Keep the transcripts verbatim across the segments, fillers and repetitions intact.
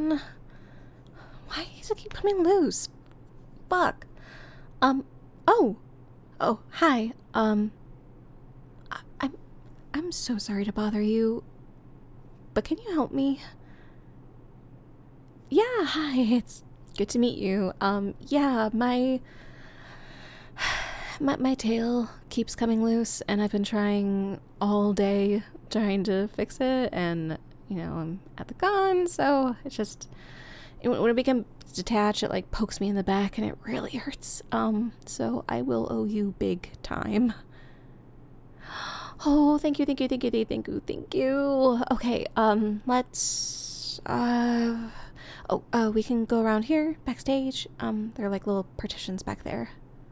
down. Why does it keep coming loose? Fuck. Um, oh. Oh, hi. Um, I I'm, I'm so sorry to bother you, but can you help me? Yeah, hi, it's good to meet you. Um, yeah, my, my, my tail keeps coming loose, and I've been trying all day trying to fix it, and, you know, I'm at the con, so it's just, it, when it becomes detached, it, like, pokes me in the back, and it really hurts. Um, so I will owe you big time. Oh, thank you, thank you, thank you, thank you, thank you. Okay, um, let's, uh... Oh, uh, we can go around here, backstage. Um, there are like little partitions back there.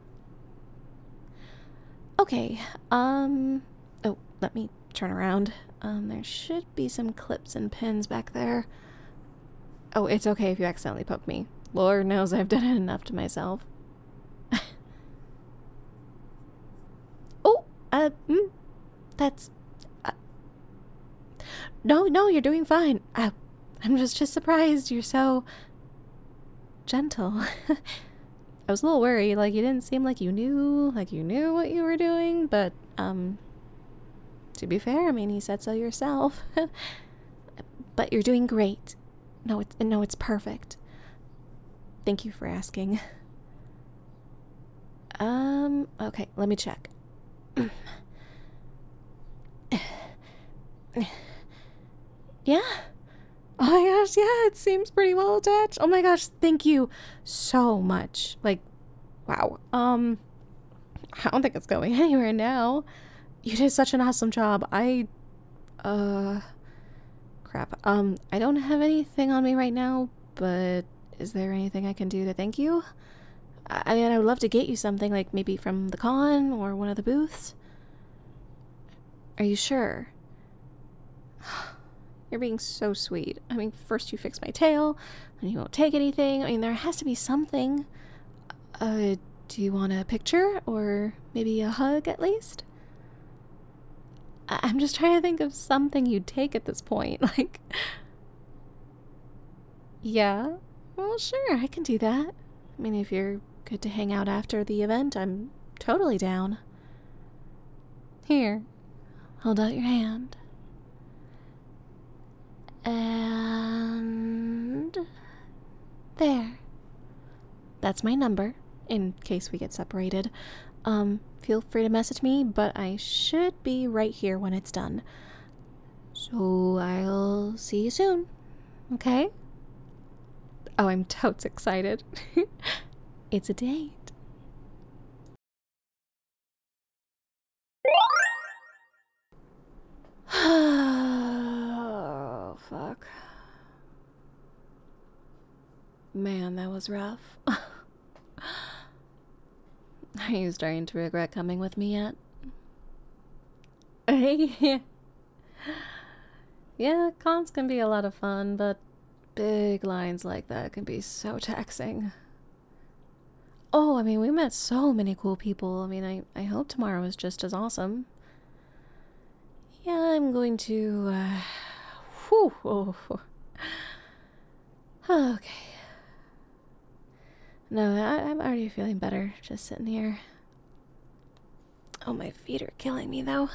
Okay, um, oh, let me turn around. Um, there should be some clips and pins back there. Oh, it's okay if you accidentally poke me. Lord knows I've done it enough to myself. Oh, uh, mm, that's, uh, no, no, you're doing fine. Uh, I'm just, just surprised you're so gentle. I was a little worried, like you didn't seem like you knew, like you knew what you were doing, but, um, to be fair, I mean, you said so yourself. But you're doing great. No, it's, no, it's perfect. Thank you for asking. Um, okay, let me check. Yeah? Oh my gosh, yeah, it seems pretty well attached. Oh my gosh, thank you so much. Like, wow. Um, I don't think it's going anywhere now. You did such an awesome job. I, uh, crap. Um, I don't have anything on me right now, but is there anything I can do to thank you? I mean, I would love to get you something, like maybe from the con or one of the booths. Are you sure? You're being so sweet. I mean, first you fix my tail, and you won't take anything. I mean, there has to be something. Uh, do you want a picture? Or maybe a hug, at least? I I'm just trying to think of something you'd take at this point. Like, yeah? Well, sure, I can do that. I mean, if you're good to hang out after the event, I'm totally down. Here, hold out your hand. And there. That's my number, in case we get separated. Um, feel free to message me, but I should be right here when it's done. So I'll see you soon, okay? Oh, I'm totes excited. It's a date. Oh, fuck. Man, that was rough. Are you starting to regret coming with me yet? Yeah. Yeah, cons can be a lot of fun, but big lines like that can be so taxing. Oh, I mean, we met so many cool people. I mean, I, I hope tomorrow is just as awesome. Yeah, I'm going to, uh... Whew. Oh. Okay. No, I, I'm already feeling better just sitting here. Oh, my feet are killing me, though.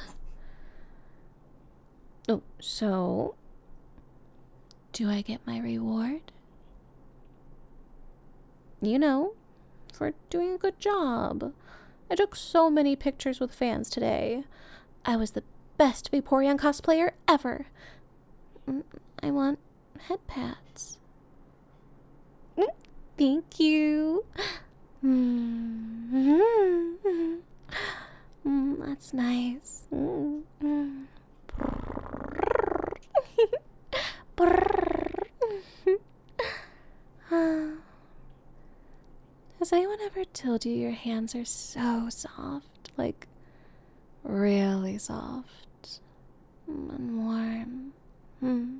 Oh, so... do I get my reward? You know, for doing a good job. I took so many pictures with fans today. I was the best Vaporeon cosplayer ever. I want head pats. Thank you. Mm-hmm. Mm, that's nice. Mm-hmm. Has anyone ever told you your hands are so soft? Like, really soft and warm. Hmm.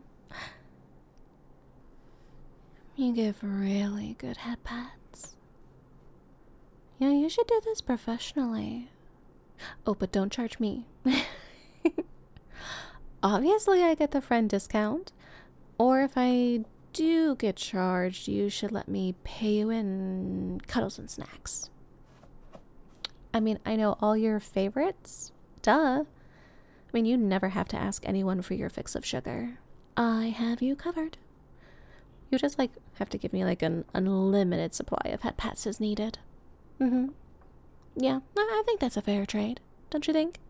You give really good head pats. You know, you should do this professionally. Oh, but don't charge me. Obviously, I get the friend discount. Or if I do get charged, you should let me pay you in cuddles and snacks. I mean, I know all your favorites. Duh. I mean, you never have to ask anyone for your fix of sugar. I have you covered. You just, like, have to give me, like, an unlimited supply of head pats as needed. Mm-hmm. Yeah, I think that's a fair trade. Don't you think?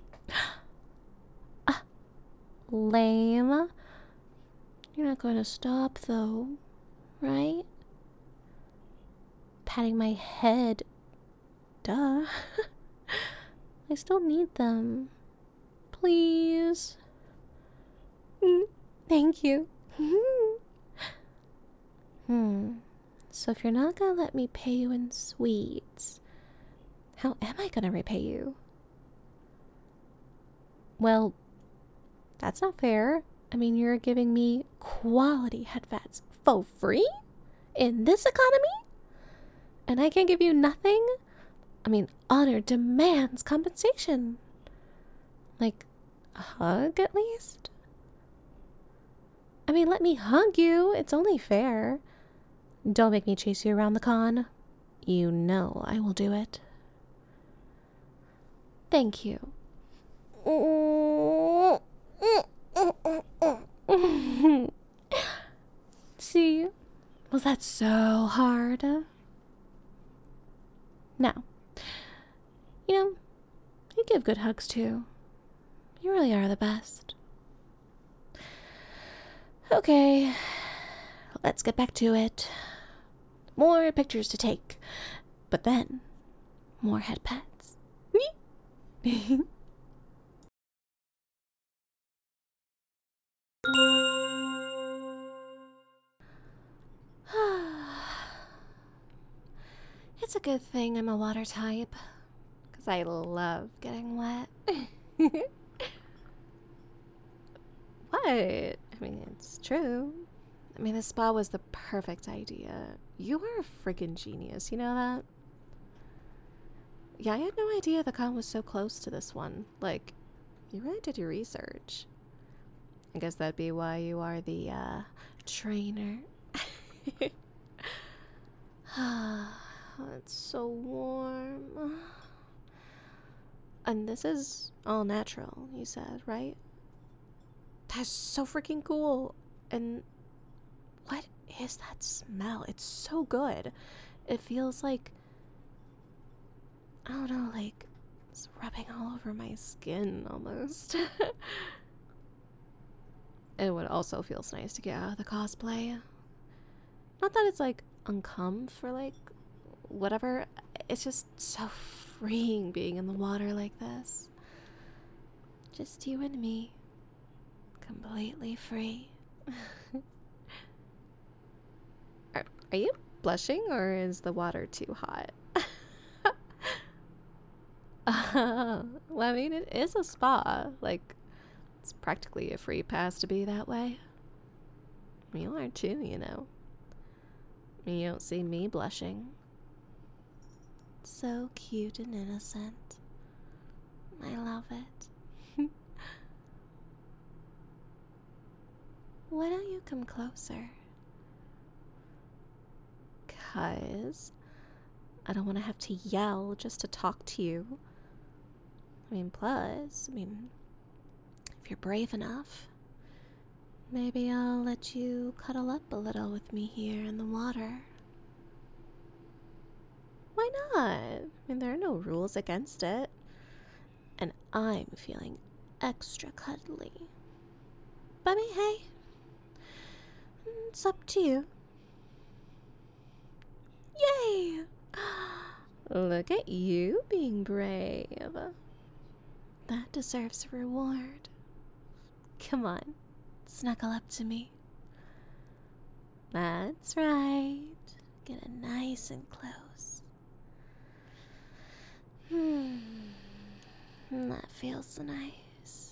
Ah, lame. You're not going to stop, though, right? Patting my head. Duh. I still need them. Please. Mm, thank you. Hmm. So if you're not gonna let me pay you in sweets, how am I gonna repay you? Well, that's not fair. I mean, you're giving me quality head fats for free in this economy? And I can't give you nothing? I mean, honor demands compensation. Like, a hug at least? I mean, let me hug you. It's only fair. Don't make me chase you around the con. You know I will do it. Thank you. See? Was that so hard? Now, you know, you give good hugs too. You really are the best. Okay, let's get back to it. More pictures to take, but then more head pats. It's a good thing I'm a water type, because I love getting wet. What? I mean, it's true. I mean, this spa was the perfect idea. You are a freaking genius, you know that? Yeah, I had no idea the con was so close to this one. Like, you really did your research. I guess that'd be why you are the, uh, trainer. It's so warm. And this is all natural, you said, right? That's so freaking cool. And what is that smell? It's so good. It feels like, I don't know, like it's rubbing all over my skin almost. And what also feels nice to get out of the cosplay. Not that it's like uncomf or like whatever. It's just so freeing being in the water like this. Just you and me. Completely free. are, are you blushing or is the water too hot? uh, well, I mean, it is a spa. Like, it's practically a free pass to be that way. You are too, you know. You don't see me blushing. So cute and innocent. I love it. Why don't you come closer? Cause I don't want to have to yell just to talk to you. I mean, plus, I mean, if you're brave enough, maybe I'll let you cuddle up a little with me here in the water. Why not? I mean, there are no rules against it. And I'm feeling extra cuddly. But I mean, hey, it's up to you. Yay! Look at you being brave. That deserves a reward. Come on, snuggle up to me. That's right. Get it nice and close. Hmm. That feels nice.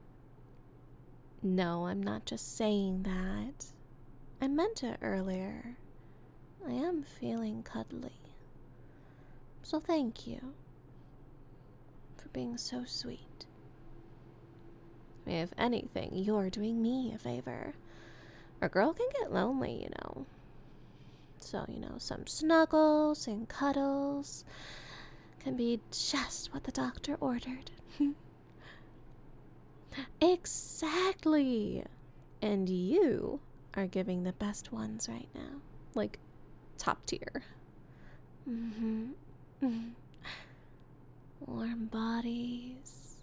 No, I'm not just saying that. I meant it earlier. I am feeling cuddly. So thank you for being so sweet. If anything, you're doing me a favor a girl can get lonely, you know. So, you know, some snuggles and cuddles can be just what the doctor ordered. Exactly. And you are giving the best ones right now. Like, top tier. Mm-hmm. Mm-hmm. Warm bodies.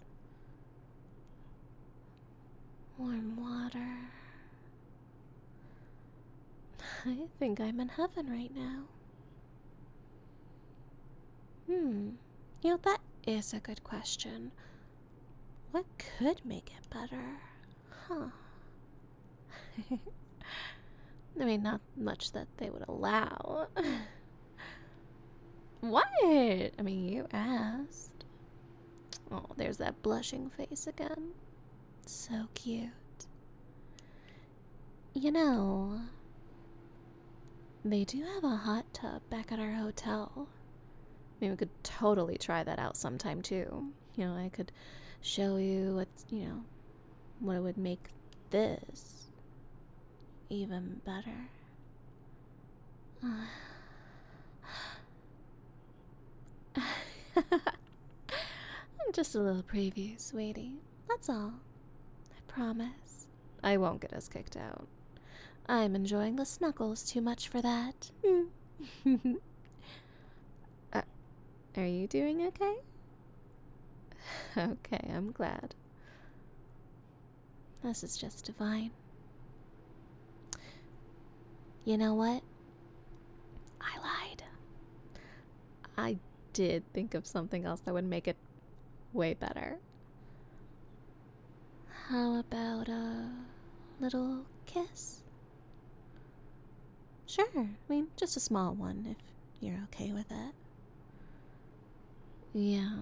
Warm water. I think I'm in heaven right now. Hmm. You know, that is a good question. What could make it better? Huh. I mean, not much that they would allow. What? I mean, you asked. Oh, there's that blushing face again. So cute. You know, they do have a hot tub back at our hotel. I mean, we could totally try that out sometime too. You know, I could show you what's, you know, what would make this even better. Just a little preview, sweetie. That's all. I promise. I won't get us kicked out. I'm enjoying the snuggles too much for that. uh, are you doing okay? Okay, I'm glad. This is just divine. You know what? I lied. I did think of something else that would make it way better. How about a little kiss? Sure, I mean, just a small one if you're okay with it. Yeah.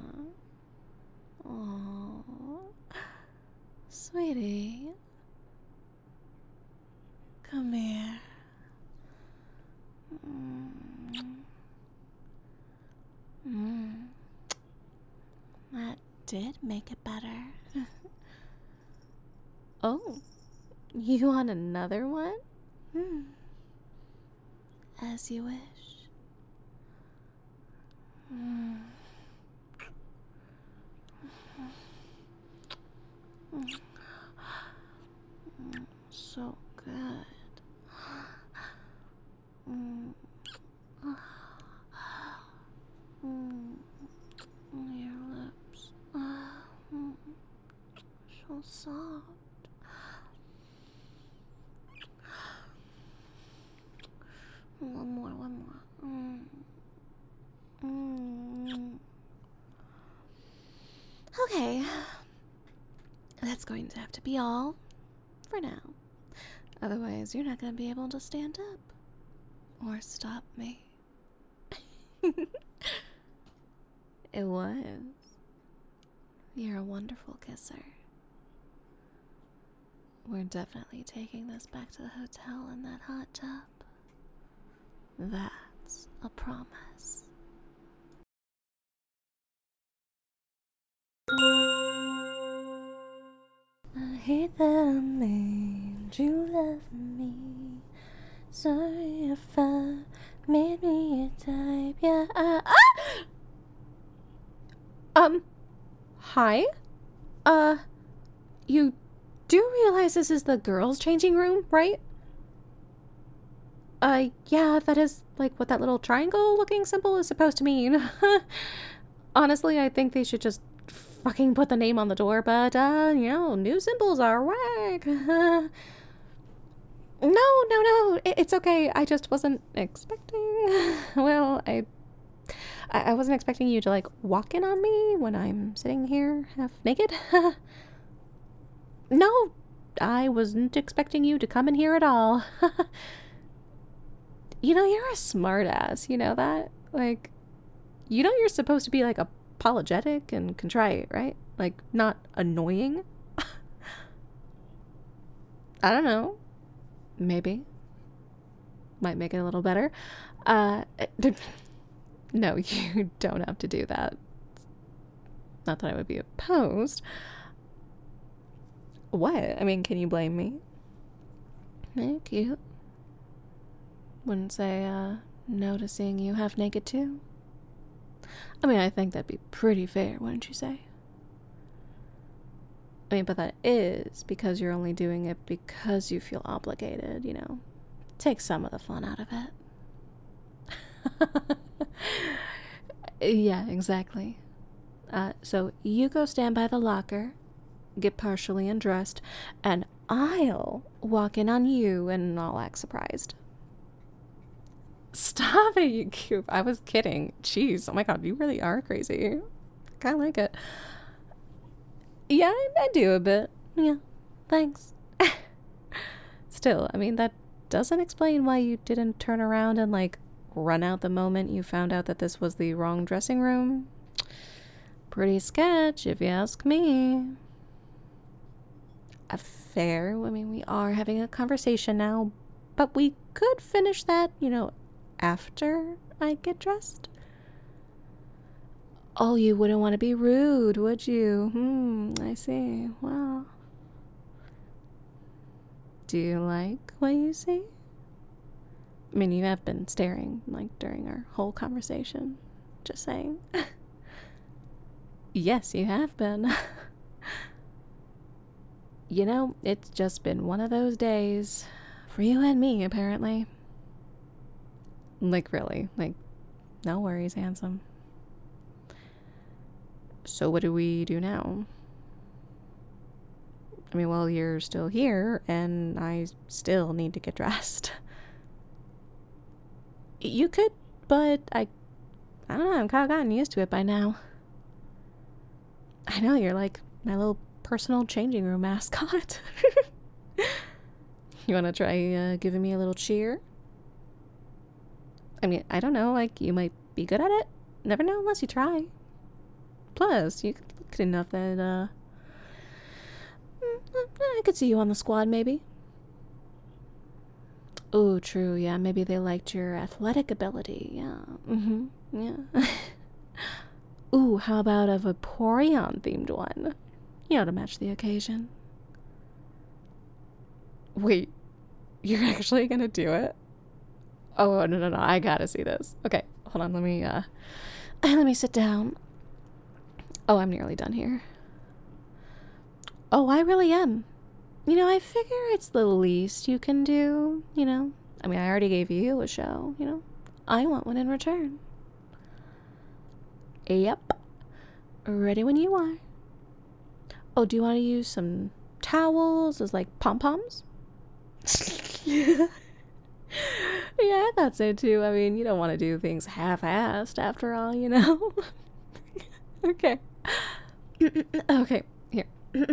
Oh, sweetie. Come here. Mm. Mm. That did make it better. Oh, you want another one? Hmm. As you wish. Mm. Mm. Mm. So good. Mm. Mm. Your lips. Mm. So soft. One more, one more. Mm. Mm. Okay. That's going to have to be all for now. Otherwise, you're not going to be able to stand up or stop me. It was. You're a wonderful kisser. We're definitely taking this back to the hotel in that hot tub. That's a promise. I hate that I made you love me. Sorry if I made me a type. Yeah. I, ah! Um. Hi. Uh. You do realize this is the girls' changing room, right? Uh, yeah, that is, like, what that little triangle-looking symbol is supposed to mean. Honestly, I think they should just fucking put the name on the door, but, uh, you know, new symbols are whack. No, no, no, it's okay. I just wasn't expecting... Well, I... I wasn't expecting you to, like, walk in on me when I'm sitting here half naked. No, I wasn't expecting you to come in here at all. You know, you're a smartass, you know that? Like, you know you're supposed to be, like, apologetic and contrite, right? Like, not annoying? I don't know. Maybe. Might make it a little better. Uh, no, you don't have to do that. Not that I would be opposed. What? I mean, can you blame me? Hey, cute. Wouldn't say, uh, noticing you half naked too. I mean, I think that'd be pretty fair, wouldn't you say? I mean, but that is because you're only doing it because you feel obligated, you know. Take some of the fun out of it. Yeah, exactly. Uh, so you go stand by the locker, get partially undressed, and I'll walk in on you and I'll act surprised. Stop it, you cube. I was kidding. Jeez, oh my god, you really are crazy. Kinda like it. Yeah, I, I do a bit. Yeah, thanks. Still, I mean, that doesn't explain why you didn't turn around and, like, run out the moment you found out that this was the wrong dressing room. Pretty sketch, if you ask me. A fair, I mean, we are having a conversation now, but we could finish that, you know, after I get dressed. Oh, you wouldn't want to be rude, would you? Hmm, I see. Wow. Do you like what you see? I mean, you have been staring, like, during our whole conversation. Just saying. Yes, you have been. You know, it's just been one of those days. For you and me, apparently. Like, really. Like, no worries, handsome. So what do we do now? I mean, well, you're still here, and I still need to get dressed. You could, but I... I don't know, I'm kind of gotten used to it by now. I know, you're like my little personal changing room mascot. You want to try uh, giving me a little cheer? I mean, I don't know, like, you might be good at it. Never know unless you try. Plus, you look good enough that, uh... I could see you on the squad, maybe. Oh, true, yeah, maybe they liked your athletic ability, yeah. Mm-hmm, yeah. Ooh, how about a Vaporeon-themed one? You know, to match the occasion. Wait, you're actually gonna do it? Oh, no, no, no, I gotta see this. Okay, hold on, let me, uh... let me sit down. Oh, I'm nearly done here. Oh, I really am. You know, I figure it's the least you can do, you know? I mean, I already gave you a show, you know? I want one in return. Yep. Ready when you are. Oh, do you want to use some towels as, like, pom-poms? Yeah, I thought so, too. I mean, you don't want to do things half-assed, after all, you know? Okay. Okay, here.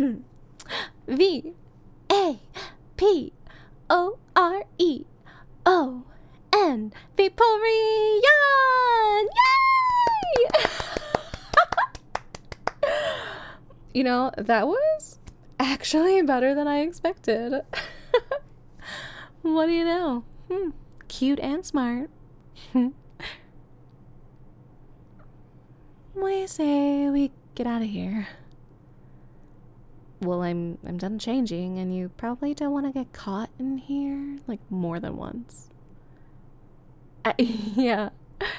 V A P O R E O N Vaporeon! Yay! You know, that was actually better than I expected. What do you know? Hmm. Cute and smart. What do you say we get out of here? Well, I'm I'm done changing, and you probably don't want to get caught in here, like, more than once. Uh, yeah.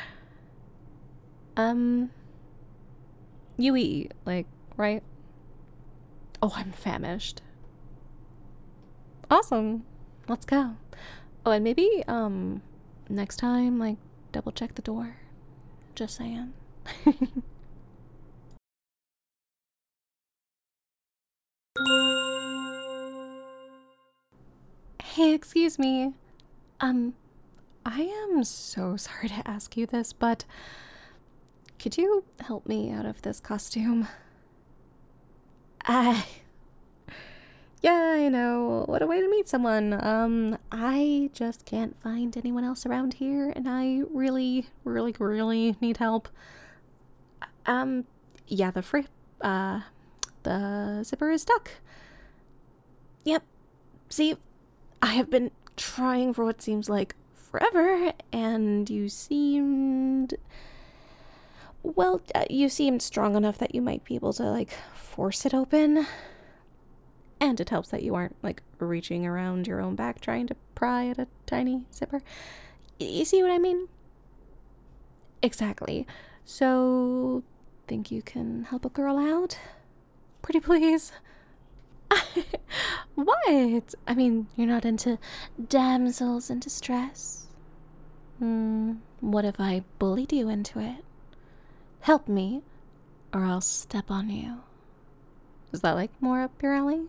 Um, you eat, like, right? Oh, I'm famished. Awesome. Let's go. Oh, and maybe, um, next time, like, double check the door. Just saying. Hey, excuse me. Um, I am so sorry to ask you this, but could you help me out of this costume? Ah, yeah, I know. What a way to meet someone. Um, I just can't find anyone else around here, and I really, really, really need help. Um, yeah, the fr- uh, the zipper is stuck. Yep. See, I have been trying for what seems like forever, and you seemed... Well, uh, you seemed strong enough that you might be able to, like, force it open. And it helps that you aren't, like, reaching around your own back trying to pry at a tiny zipper. Y- You see what I mean? Exactly. So, think you can help a girl out? Pretty please. What? I mean, you're not into damsels in distress? Hmm, what if I bullied you into it? Help me, or I'll step on you. Is that, like, more up your alley?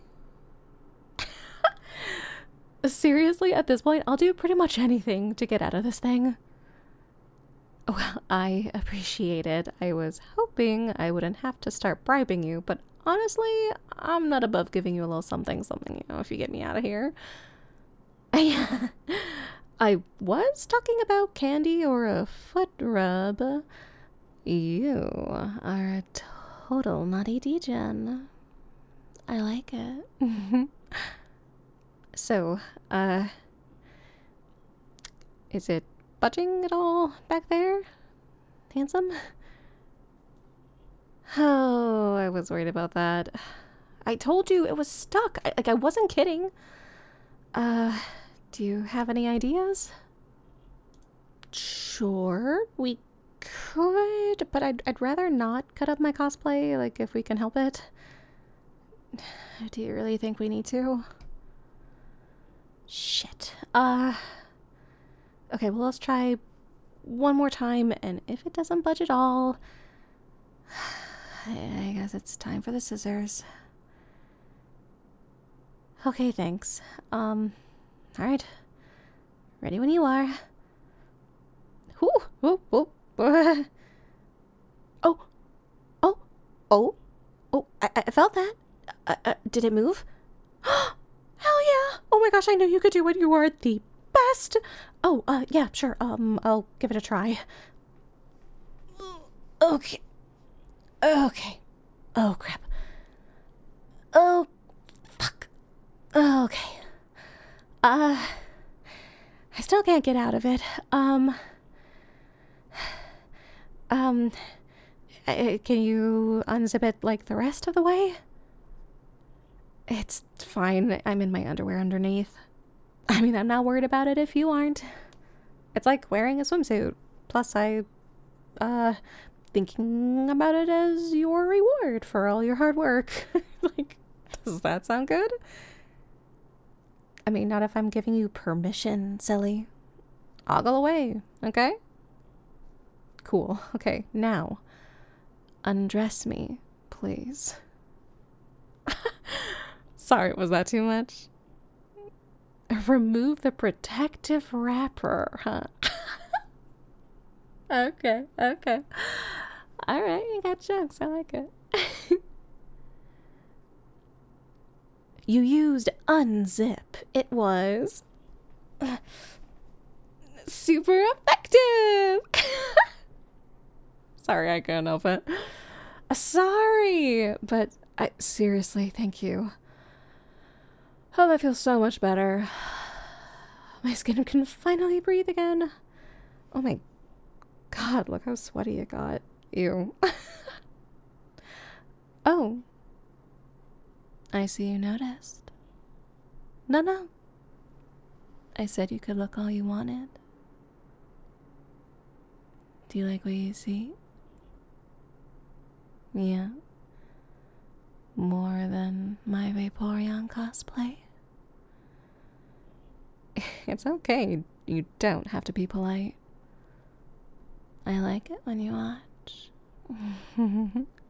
Seriously, at this point, I'll do pretty much anything to get out of this thing. Well, I appreciate it. I was hoping I wouldn't have to start bribing you, but honestly, I'm not above giving you a little something, something, you know, if you get me out of here. I was talking about candy or a foot rub. You are a total naughty degen. I like it. So, uh, is it budging at all back there? Handsome? Oh, I was worried about that. I told you it was stuck. I, like, I wasn't kidding. Uh, do you have any ideas? Sure, we could, but I'd, I'd rather not cut up my cosplay, like, if we can help it. Do you really think we need to? Shit. Uh, okay, well, let's try one more time, and if it doesn't budge at all, I guess it's time for the scissors. Okay, thanks. Um, alright. Ready when you are. Ooh, ooh, ooh. Oh, oh, oh, oh, I, I felt that. Uh, uh, did it move? Hell yeah! Oh my gosh, I knew you could do it. You are the best. Oh, uh, yeah, sure. Um, I'll give it a try. Okay. Okay. Oh, crap. Oh, fuck. Okay. Uh, I still can't get out of it. Um, um, uh, can you unzip it like the rest of the way? It's fine. I'm in my underwear underneath. I mean, I'm not worried about it if you aren't. It's like wearing a swimsuit. Plus, I, uh, thinking about it as your reward for all your hard work. Like, does that sound good? I mean, not if I'm giving you permission, silly. Ogle away, okay? Cool. Okay, now, undress me, please. Sorry, was that too much? Remove the protective wrapper, huh? Okay, okay. Alright, you got jokes. I like it. You used unzip. It was super effective. Sorry, I couldn't help it. Sorry, but I seriously, thank you. Oh, that feels so much better. My skin can finally breathe again. Oh my god, look how sweaty it got. Ew. Oh. I see you noticed. No, no. I said you could look all you wanted. Do you like what you see? Yeah. More than my Vaporeon cosplay? It's okay. You don't have to be polite. I like it when you watch.